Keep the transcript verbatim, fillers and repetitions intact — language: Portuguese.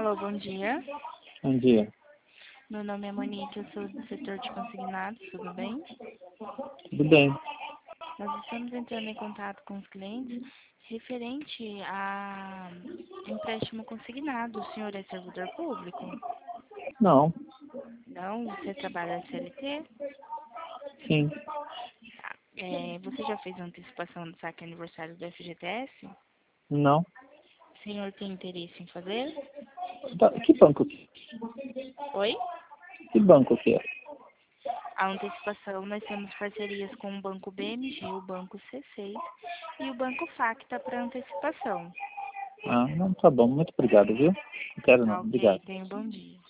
Alô, bom dia. Bom dia. Meu nome é Monique, eu sou do setor de consignados, tudo bem? Tudo bem? Nós estamos entrando em contato com os clientes referente a empréstimo consignado. O senhor é servidor público? Não. Não? Você trabalha C L T? Sim. Tá. É, você já fez antecipação do saque aniversário do F G T S? Não. O senhor tem interesse em fazer? Tá, que banco que Oi? Que banco que é? A antecipação, nós temos parcerias com o Banco B M G, o Banco C seis e o Banco Facta para antecipação. Ah, não, tá bom. Muito obrigado, viu? Não quero não. Tá ok, Obrigado. tenha um bom dia.